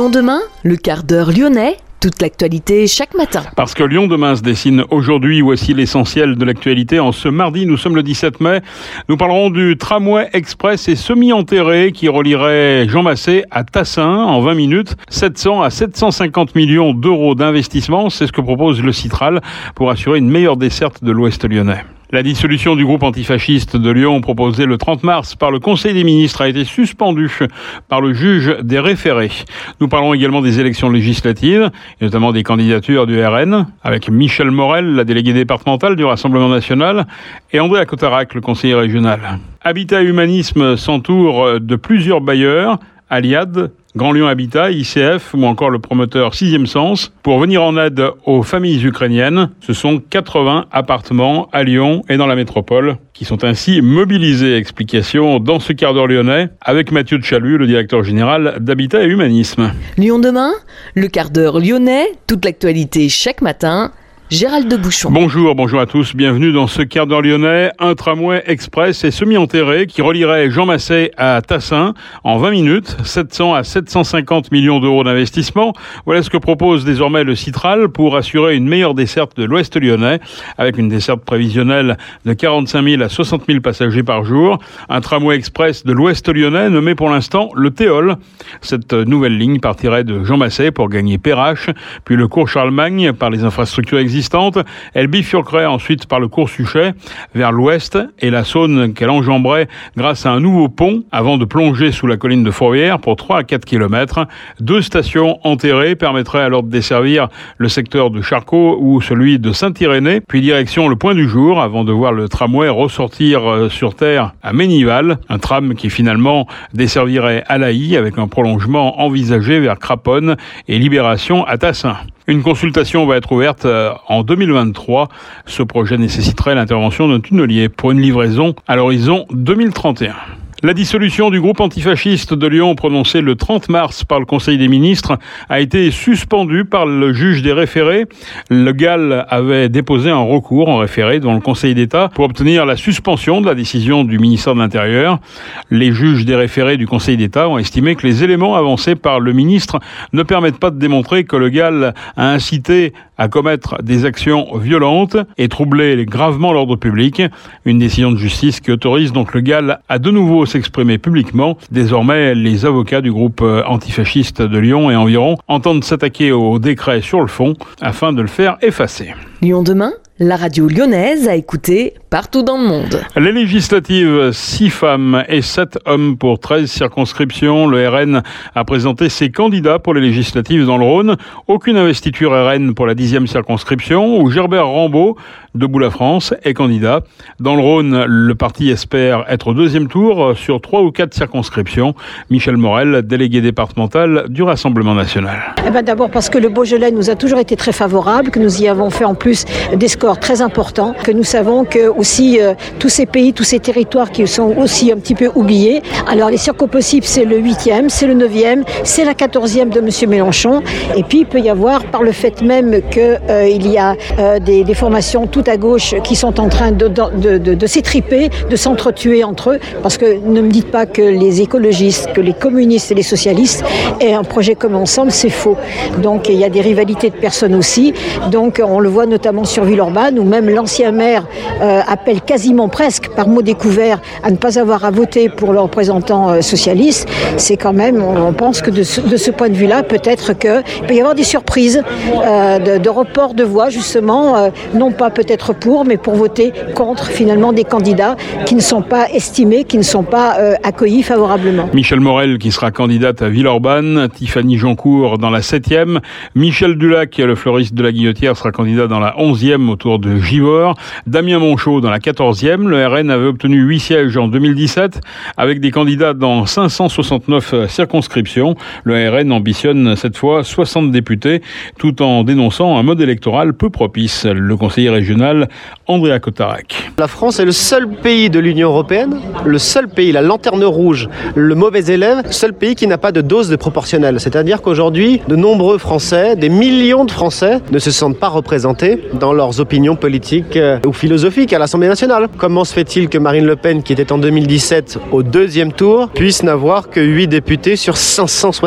Lyon demain, le quart d'heure lyonnais, toute l'actualité chaque matin. Parce que Lyon demain se dessine aujourd'hui, voici l'essentiel de l'actualité. En ce mardi, nous sommes le 17 mai. Nous parlerons du tramway express et semi-enterré qui relierait Jean Massé à Tassin en 20 minutes. 700 à 750 millions d'euros d'investissement, c'est ce que propose le Citral pour assurer une meilleure desserte de l'Ouest lyonnais. La dissolution du groupe antifasciste de Lyon proposée le 30 mars par le Conseil des ministres a été suspendue par le juge des référés. Nous parlons également des élections législatives, et notamment des candidatures du RN, avec Michel Morel, la déléguée départementale du Rassemblement national, et Andréa Cotarac, le conseiller régional. Habitat et Humanisme s'entoure de plusieurs bailleurs, Aliad, Grand Lyon Habitat, ICF ou encore le promoteur 6e Sens pour venir en aide aux familles ukrainiennes. Ce sont 80 appartements à Lyon et dans la métropole qui sont ainsi mobilisés. Explication dans ce quart d'heure lyonnais avec Mathieu de Chalut, le directeur général d'Habitat et Humanisme. Lyon demain, le quart d'heure lyonnais, toute l'actualité chaque matin. Gérald de Bouchon. Bonjour à tous, bienvenue dans ce quart d'heure lyonnais. Un tramway express et semi-enterré qui relierait Jean Massé à Tassin en 20 minutes, 700 à 750 millions d'euros d'investissement. Voilà ce que propose désormais le Citral pour assurer une meilleure desserte de l'Ouest lyonnais avec une desserte prévisionnelle de 45 000 à 60 000 passagers par jour. Un tramway express de l'Ouest lyonnais nommé pour l'instant le Théol. Cette nouvelle ligne partirait de Jean Massé pour gagner Perrache, puis le cours Charlemagne par les infrastructures existantes. Elle bifurquerait ensuite par le cours Suchet vers l'ouest et la Saône qu'elle enjamberait grâce à un nouveau pont avant de plonger sous la colline de Fourvière pour 3 à 4 km. 2 stations enterrées permettraient alors de desservir le secteur de Charcot ou celui de Saint-Irénée, puis direction le Point du Jour avant de voir le tramway ressortir sur terre à Ménival. Un tram qui finalement desservirait Alaï avec un prolongement envisagé vers Craponne et Libération à Tassin. Une consultation va être ouverte en 2023. Ce projet nécessiterait l'intervention d'un tunnelier pour une livraison à l'horizon 2031. La dissolution du groupe antifasciste de Lyon prononcée le 30 mars par le Conseil des ministres a été suspendue par le juge des référés. Le GAL avait déposé un recours en référé devant le Conseil d'État pour obtenir la suspension de la décision du ministère de l'Intérieur. Les juges des référés du Conseil d'État ont estimé que les éléments avancés par le ministre ne permettent pas de démontrer que le GAL a incité à commettre des actions violentes et troubler gravement l'ordre public. Une décision de justice qui autorise donc le GAL à de nouveau s'exprimer publiquement. Désormais, les avocats du groupe antifasciste de Lyon et environ entendent s'attaquer au décret sur le fond afin de le faire effacer. Lyon demain, la radio lyonnaise à écouter partout dans le monde. Les législatives, 6 femmes et 7 hommes pour 13 circonscriptions. Le RN a présenté ses candidats pour les législatives dans le Rhône. Aucune investiture RN pour la 10e circonscription où Gerbert Rambaud, Debout la France, est candidat. Dans le Rhône, le parti espère être au 2e tour sur 3 ou 4 circonscriptions. Michel Morel, délégué départemental du Rassemblement national. D'abord parce que le Beaujolais nous a toujours été très favorable, que nous y avons fait en plus des scores très importants, que nous savons que aussi tous ces pays, tous ces territoires qui sont aussi un petit peu oubliés. Alors les circos possibles, c'est le 8e, c'est le 9e, c'est la 14e de M. Mélenchon. Et puis il peut y avoir, par le fait même qu'il y a des formations tout à gauche qui sont en train de s'étriper, de s'entretuer entre eux, parce que ne me dites pas que les écologistes, que les communistes et les socialistes aient un projet commun ensemble, c'est faux. Donc il y a des rivalités de personnes aussi. Donc on le voit notamment sur Villeurbanne, où même l'ancien maire appelle quasiment presque par mot découvert à ne pas avoir à voter pour le représentant socialiste. C'est quand même, on pense que de ce point de vue-là, peut-être qu'il peut y avoir des surprises de report de voix, justement, non pas peut-être pour, mais pour voter contre finalement des candidats qui ne sont pas estimés, qui ne sont pas accueillis favorablement. Michel Morel qui sera candidate à Villeurbanne, Tiffany Joncourt dans la 7e, Michel Dulac, le fleuriste de la Guillotière, sera candidat dans la 11e autour de Givors, Damien Monchot dans la 14e. Le RN avait obtenu 8 sièges en 2017 avec des candidats dans 569 circonscriptions. Le RN ambitionne cette fois 60 députés tout en dénonçant un mode électoral peu propice. Le conseiller régional Andréa Cotarac. La France est le seul pays de l'Union européenne, le seul pays, la lanterne rouge, le mauvais élève, seul pays qui n'a pas de dose de proportionnelle. C'est-à-dire qu'aujourd'hui, de nombreux Français, des millions de Français ne se sentent pas représentés dans leurs opinions politiques ou philosophiques à l'Assemblée nationale. Comment se fait-il que Marine Le Pen, qui était en 2017 au deuxième tour, puisse n'avoir que 8 députés sur 577 ?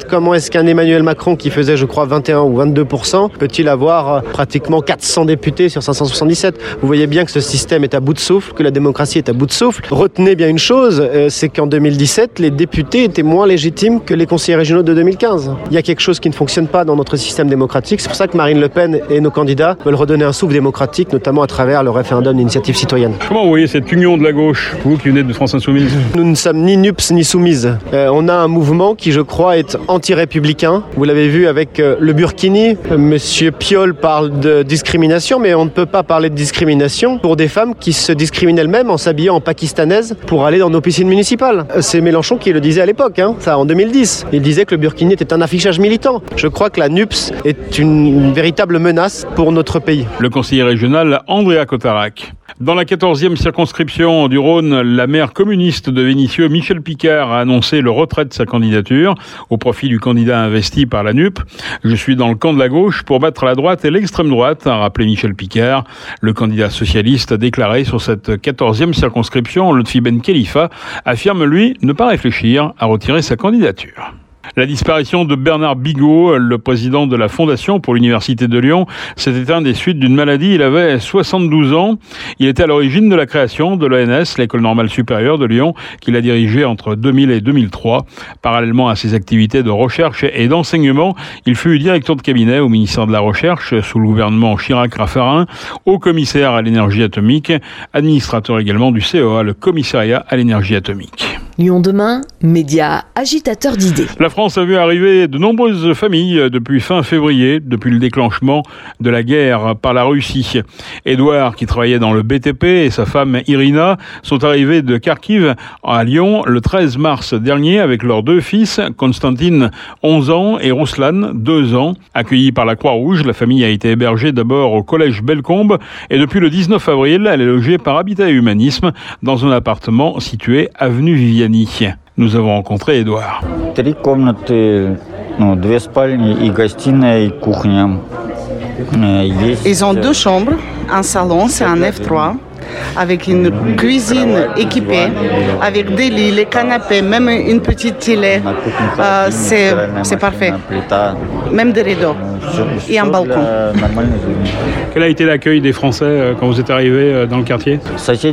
Comment est-ce qu'un Emmanuel Macron, qui faisait je crois 21 ou 22%, peut-il avoir pratiquement 400 députés sur 577 ? Vous voyez bien que ce système est à bout de souffle, que la démocratie est à bout de souffle. Retenez bien une chose, c'est qu'en 2017, les députés étaient moins légitimes que les conseillers régionaux de 2015. Il y a quelque chose qui ne fonctionne pas dans notre système démocratique. C'est pour ça que Marine Le Pen et nos candidats veulent redonner un souffle démocratique, notamment à travers le référendum d'initiative citoyenne. Comment vous voyez cette union de la gauche, vous qui venez de France Insoumise ? Nous ne sommes ni NUPS ni soumises. On a un mouvement qui, je crois, est anti-républicain. Vous l'avez vu avec le Burkini. Monsieur Piolle parle de discrimination, mais on ne peut pas parler de discrimination pour des femmes qui se discriminent elles-mêmes en s'habillant en pakistanaise pour aller dans nos piscines municipales. C'est Mélenchon qui le disait à l'époque, ça en 2010. Il disait que le Burkini était un affichage militant. Je crois que la NUPS est une véritable menace pour notre pays. Le conseiller régional Andrea Cotarac. Dans la 14e circonscription du Rhône, la maire communiste de Vénissieux, Michel Picard, a annoncé le retrait de sa candidature au profit du candidat investi par la NUP. Je suis dans le camp de la gauche pour battre la droite et l'extrême droite, a rappelé Michel Picard. Le candidat socialiste a déclaré sur cette 14e circonscription, Lotfi Ben Khalifa, affirme lui ne pas réfléchir à retirer sa candidature. La disparition de Bernard Bigot, le président de la Fondation pour l'Université de Lyon, s'est éteint des suites d'une maladie. Il avait 72 ans. Il était à l'origine de la création de l'ENS, l'École normale supérieure de Lyon, qu'il a dirigée entre 2000 et 2003. Parallèlement à ses activités de recherche et d'enseignement, il fut directeur de cabinet au ministère de la Recherche sous le gouvernement Chirac-Raffarin, haut commissaire à l'énergie atomique, administrateur également du CEA, le commissariat à l'énergie atomique. Lyon demain, média agitateur d'idées. La France a vu arriver de nombreuses familles depuis fin février, depuis le déclenchement de la guerre par la Russie. Édouard, qui travaillait dans le BTP, et sa femme Irina sont arrivés de Kharkiv à Lyon le 13 mars dernier avec leurs 2 fils, Constantine, 11 ans, et Ruslan, 2 ans. Accueillie par la Croix-Rouge, la famille a été hébergée d'abord au collège Bellecombe et depuis le 19 avril, elle est logée par Habitat et Humanisme dans un appartement situé avenue Viviani. Nous avons rencontré Édouard. 3 комнаты, 2 спальни и гостиная, и кухня. Ils ont 2 chambres, un salon, c'est un F3, avec une cuisine équipée, avec des lits, les canapés, même une petite télé. C'est parfait. Même des rideaux et un balcon. Quel a été l'accueil des Français quand vous êtes arrivés dans le quartier ?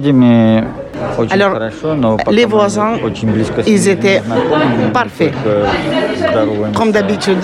Alors, les voisins, ils étaient parfaits, comme d'habitude.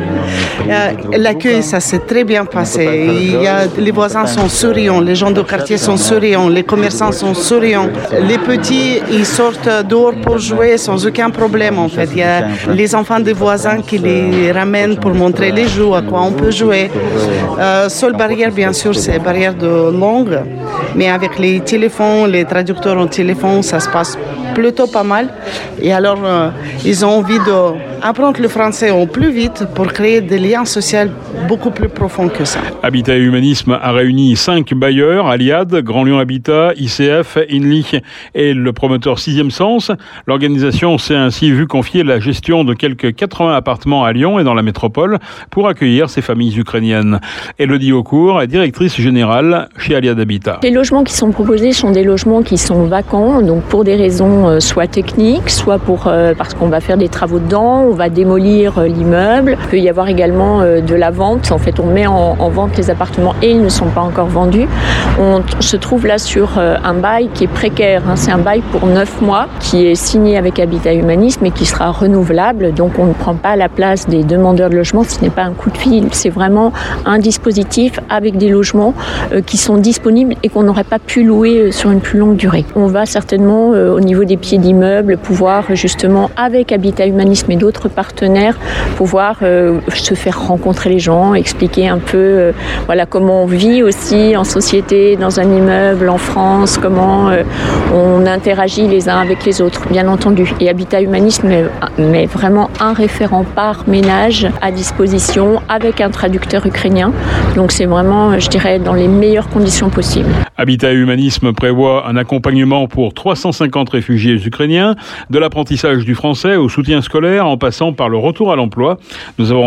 L'accueil, ça s'est très bien passé. Les voisins sont souriants, les gens du quartier sont souriants, les commerçants sont souriants. Les petits, ils sortent dehors pour jouer sans aucun problème, en fait. Il y a les enfants des voisins qui les ramènent pour montrer les jeux, à quoi on peut jouer. Seule barrière, bien sûr, c'est la barrière de langue. Mais avec les téléphones, les traducteurs en téléphone, ça se passe plutôt pas mal. Et alors, ils ont envie d'apprendre le français au plus vite pour créer des liens sociaux beaucoup plus profonds que ça. Habitat et Humanisme a réuni 5 bailleurs, Aliad, Grand Lyon Habitat, ICF, Inlich et le promoteur 6e Sens. L'organisation s'est ainsi vue confier la gestion de quelques 80 appartements à Lyon et dans la métropole pour accueillir ces familles ukrainiennes. Élodie Aucourt est directrice générale chez Aliad Habitat. Les logements qui sont proposés sont des logements qui sont vacants, donc pour des raisons soit techniques, soit parce qu'on va faire des travaux dedans, on va démolir l'immeuble. Il peut y avoir également de la vente. En fait, on met en vente les appartements et ils ne sont pas encore vendus. On se trouve là sur un bail qui est précaire. C'est un bail pour 9 mois qui est signé avec Habitat Humanisme et qui sera renouvelable. Donc, on ne prend pas la place des demandeurs de logement. Ce n'est pas un coup de fil. C'est vraiment un dispositif avec des logements qui sont disponibles et qu'on n'aurait pas pu louer sur une plus longue durée. On va certainement, au niveau des pieds d'immeuble, pouvoir justement, avec Habitat Humanisme et d'autres partenaires, pouvoir se faire rencontrer les gens, expliquer un peu comment on vit aussi en société, dans un immeuble, en France, comment on interagit les uns avec les autres, bien entendu. Et Habitat Humanisme met vraiment un référent par ménage à disposition avec un traducteur ukrainien. Donc c'est vraiment, je dirais, dans les meilleures conditions possibles. Habitat et Humanisme prévoit un accompagnement pour 350 réfugiés ukrainiens, de l'apprentissage du français au soutien scolaire en passant par le retour à l'emploi. Nous avons rencontré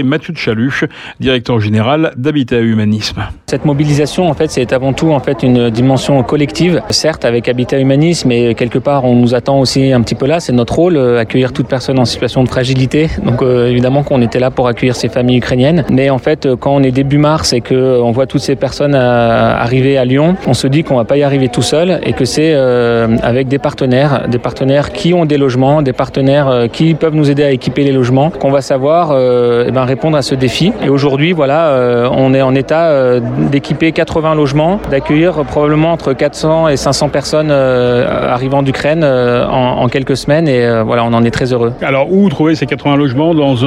Mathieu de Chaluche, directeur général d'Habitat Humanisme. Cette mobilisation, en fait, c'est avant tout une dimension collective. Certes, avec Habitat Humanisme, et quelque part, on nous attend aussi un petit peu là. C'est notre rôle, accueillir toute personne en situation de fragilité. Donc, évidemment, qu'on était là pour accueillir ces familles ukrainiennes. Mais en fait, quand on est début mars et qu'on voit toutes ces personnes arriver à Lyon, on se dit qu'on va pas y arriver tout seul et que c'est avec des partenaires qui ont des logements, des partenaires qui peuvent nous aider à équiper les logements, qu'on va savoir répondre à ce défi. Et aujourd'hui, voilà, on est en état d'équiper 80 logements, d'accueillir probablement entre 400 et 500 personnes arrivant d'Ukraine en quelques semaines. Et voilà, on en est très heureux. Alors, où trouver ces 80 logements dans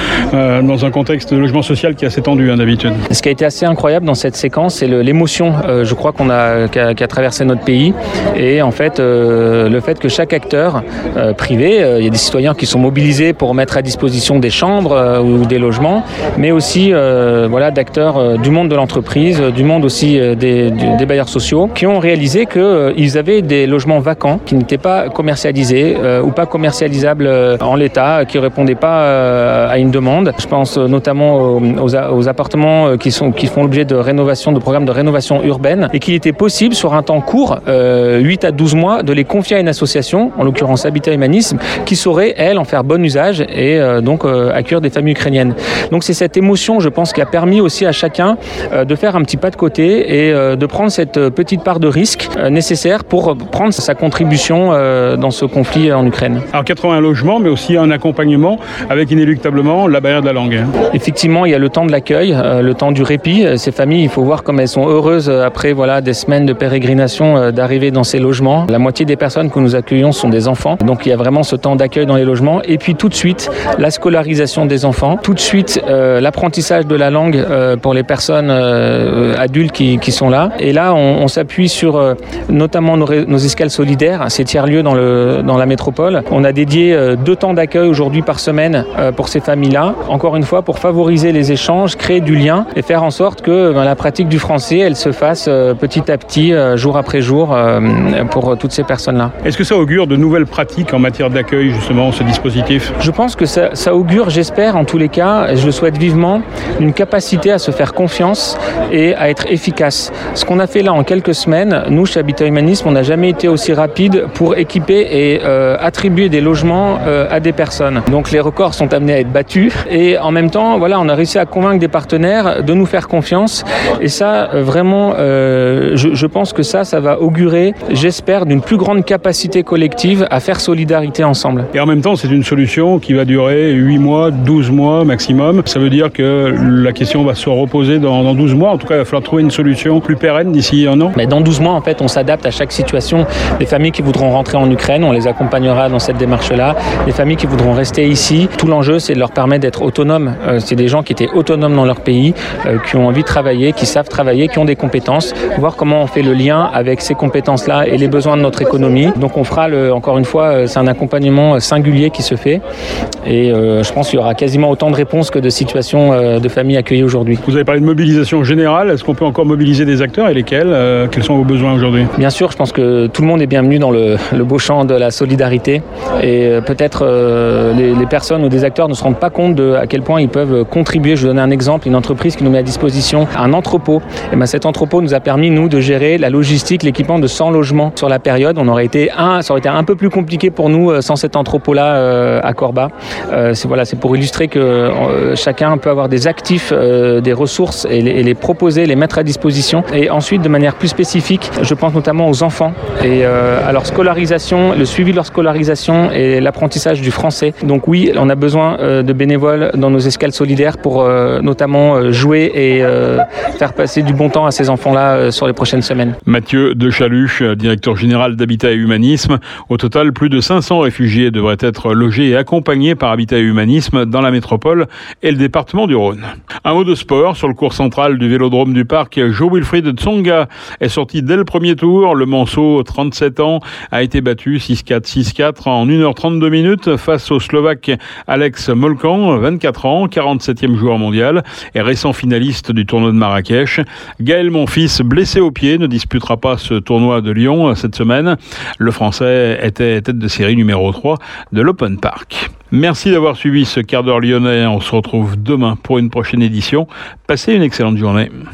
un contexte de logement social qui est assez tendu d'habitude? Ce qui a été assez incroyable dans cette séquence, c'est l'émotion, je crois, qui a traversé notre pays. Et en fait, le fait que chaque acteur privé, il y a des citoyens qui sont mobilisés pour mettre à disposition des chambres ou des logements, mais aussi d'acteurs du monde de l'entreprise, du monde aussi des bailleurs sociaux, qui ont réalisé qu'ils avaient des logements vacants qui n'étaient pas commercialisés ou pas commercialisables en l'état, qui ne répondaient pas à une demande. Je pense notamment aux appartements qui font l'objet de rénovation, de programmes de rénovation urbaine, et qu'il était possible sur un temps court, 8 à 12 mois, de les confier à une association, en l'occurrence Habitat Humanisme, qui saurait, elle, en faire bon usage et accueillir des familles ukrainiennes. Donc c'est cette émotion, je pense, qui a permis aussi à chacun de faire un petit pas de côté et de prendre cette petite part de risque nécessaire pour prendre sa contribution dans ce conflit en Ukraine. Alors 80 logements, mais aussi un accompagnement avec inéluctablement la barrière de la langue. Effectivement, il y a le temps de l'accueil, le temps du répit. Ces familles, il faut voir comme elles sont heureuses après des semaines de pérégrination d'arriver dans ces logements. La moitié des personnes que nous accueillons sont des enfants. Donc il y a vraiment ce temps d'accueil dans les logements. Et puis tout de suite, la scolarisation des enfants. Tout de suite, l'apprentissage de la langue pour les personnes adultes qui sont là. Et là, on s'appuie sur notamment nos escales solidaires, ces tiers-lieux dans la métropole. On a dédié 2 temps d'accueil aujourd'hui par semaine pour ces familles-là. Encore une fois, pour favoriser les échanges, créer du lien et faire en sorte que la pratique du français, elle se fasse petit à petit, jour après jour, pour toutes ces personnes-là. Est-ce que ça augure de nouvelles pratiques en matière d'accueil, justement, ce dispositif? Je pense que ça augure, j'espère, en tous les cas, et je le souhaite vivement, une capacité à se faire confiance et à être efficace. Ce qu'on a fait là en quelques semaines, nous, chez Habitat Humanisme, on n'a jamais été aussi rapide pour équiper et attribuer des logements à des personnes. Donc les records sont amenés à être battus et en même temps, voilà, on a réussi à convaincre des partenaires de nous faire confiance et ça, vraiment, je pense que ça va augurer, j'espère, d'une plus grande capacité collective à faire solidarité ensemble. Et en même temps, c'est une solution qui va durer 8 mois, 12 mois maximum. Ça veut dire que la question va se reposer dans 12 mois. En tout cas, il va falloir trouver une solution plus pérenne d'ici un an. Mais dans 12 mois, en fait, on s'adapte à chaque situation. Les familles qui voudront rentrer en Ukraine, on les accompagnera dans cette démarche-là. Les familles qui voudront rester ici, tout l'enjeu, c'est de leur permettre d'être autonomes. C'est des gens qui étaient autonomes dans leur pays, qui ont envie de travailler, qui savent travailler, qui ont des compétences. Voir comment on fait le lien avec ces compétences-là et les besoins de notre économie. Donc on fera, encore une fois, c'est un accompagnement singulier qui se fait. Et je pense qu'il y aura quasiment autant de réponses que de situations de familles accueillies aujourd'hui. Vous avez parlé de mobilisation générale. Est-ce qu'on peut encore mobiliser des acteurs et lesquels? Quels sont vos besoins aujourd'hui? Bien sûr, je pense que tout le monde est bienvenu dans le beau champ de la solidarité. Et peut-être les personnes ou des acteurs ne se rendent pas compte à quel point ils peuvent contribuer. Je vous donne un exemple, une entreprise qui nous met à disposition un entrepôt. Et cet entrepôt nous a permis, nous, de gérer la logistique, l'équipement de 100 logements sur la période. Ça aurait été un peu plus compliqué pour nous sans cet entrepôt-là à Corba. C'est pour illustrer que chacun peut avoir des actifs, des ressources et les proposer, les mettre à disposition. Et ensuite, de manière plus spécifique, je pense notamment aux enfants et à leur scolarisation, le suivi de leur scolarisation et l'apprentissage du français. Donc oui, on a besoin de bénévoles dans nos escales solidaires pour notamment jouer et faire passer du bon temps à ces enfants-là sur les prochaines semaines. Mathieu de Chaluche, directeur général d'Habitat et Humanisme. Au total, plus de 500 réfugiés devraient être logés et accompagnés par Habitat et Humanisme dans la métropole et le département du Rhône. Un mot de sport sur le cours central du Vélodrome du Parc. Jo-Wilfried Tsonga est sorti dès le premier tour. Le Manceau, 37 ans, a été battu 6-4, 6-4 en 1h32 minutes face au Slovaque Alex Molkan, 24 ans, 47e joueur mondial et récent finaliste du tournoi de Marrakech. Gaël Monfils, blessé au pied, ne disputera pas ce tournoi de Lyon cette semaine. Le Français était tête de série numéro 3 de l'Open Park. Merci d'avoir suivi ce quart d'heure lyonnais. On se retrouve demain pour une prochaine édition. Passez une excellente journée.